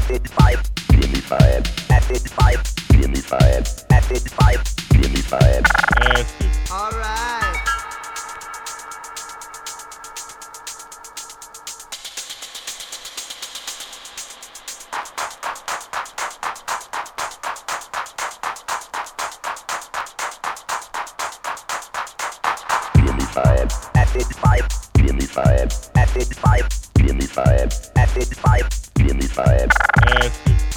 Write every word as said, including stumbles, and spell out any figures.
Acid five, give me five. Acid five, give me five. Acid five, give me five. Acid. All right. Give me five. Acid five, give me five. Acid five, give me five. Acid five, give me five. Acid.